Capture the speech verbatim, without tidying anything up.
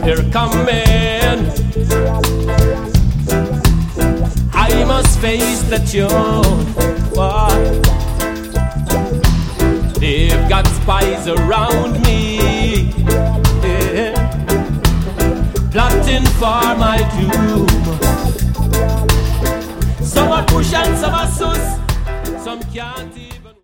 they're coming. I must face the tune. Why? They've got spies around me, yeah, plotting for my doom. Some are push and some are sus, some can't even